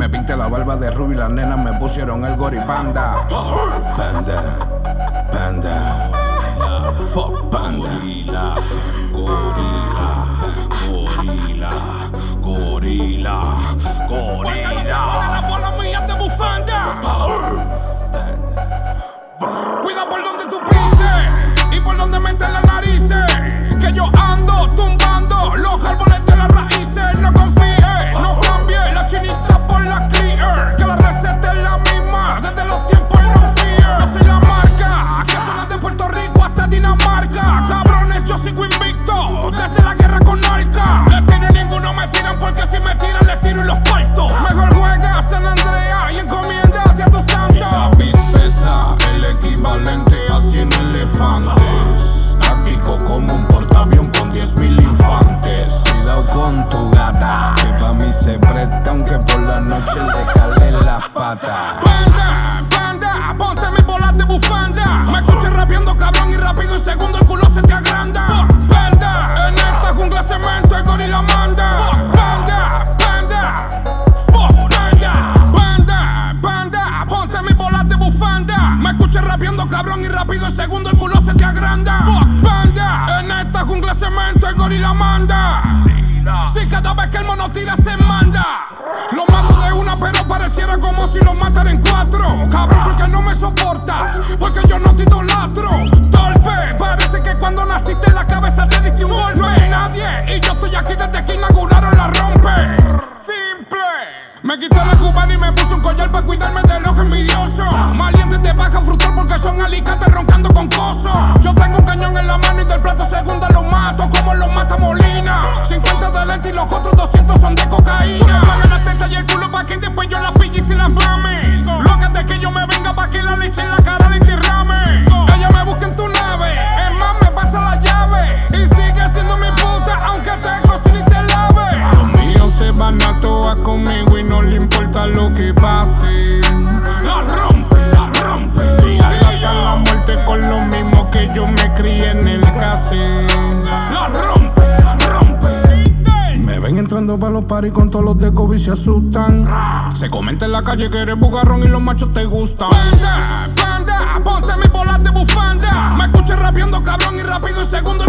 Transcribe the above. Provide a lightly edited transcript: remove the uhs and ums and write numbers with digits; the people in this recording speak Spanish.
Me pinté la barba de rubio y las nenas me pusieron el goripanda. Panda, panda, fuck panda. Gorila, gorila, gorila, gorila, gorila. Pone las bolas mías de bufanda. Cuida por donde tú pises y por donde metes las narices. Que yo ando tumbando los árboles de las raíces. No confíes, no cambies la chinita por la clear. Que la receta es la misma desde los tiempos no fear. Yo soy la marca que suena de Puerto Rico hasta Dinamarca. Cabrones, yo sigo invicto desde la guerra con Alca. Les tiro y ninguno me tiran porque si me tiran les tiro y los parto. Mejor juega San Andrea y encomiéndate a tu santo. Mi lápiz pesa el equivalente a 100 elefantes. Táctico como un portaavión con 10.000 infantes. Cuidado con tu gata, que pa' mí se presta aunque por la noche le jalen las patas. Banda, banda, ponte mis bolas de bufanda. Me escuché rapeando cabrón y rápido en segundo el culo se te agranda. Banda, en esta jungla cemento el gorila manda. Banda, banda, banda, banda, banda, ponte mis bolas de bufanda. Me escuché rapeando cabrón y rápido en segundo el culo se te agranda. Banda, en esta jungla cemento el gorila manda. Si cada vez que el mono tira se manda. Lo mato de una pero pareciera como si lo matara en 4. Cabrón, porque no me soportas, porque yo no te idolatro. Torpe, parece que cuando naciste en la cabeza te diste un golpe. No hay nadie y yo estoy aquí desde que inauguraron la rompe. Simple. Me quité la cubana y me puse un collar para cuidarme del ojo envidioso. Malientes te bajan frutal porque son alicates roncando con coso. Yo tengo un cañón en la mano y del plato segunda lo mato como los mata Molina. 50 de lente y los otros 200 son de cocaína. Tú le pagas la teta y el culo pa' que después yo la pille y si las mame. Locas de que yo me venga pa' que la leche en la cara le enterrame. Ella me busca en tu nave, es más me pasa la llave. Y sigue siendo mi puta aunque te cocine y te lave. Los míos se van a toar conmigo y no le importa lo que pase. La rompe, la rompe. Y hasta la muerte con lo mismo que yo me crié en el casino. La rompe, la rompe. Me ven entrando pa' los paris con todos los de COVID se asustan. Se comenta en la calle que eres bugarrón y los machos te gustan. Banda, banda, ponte mis bolas de bufanda. Me escuché rapeando cabrón y rápido en segundo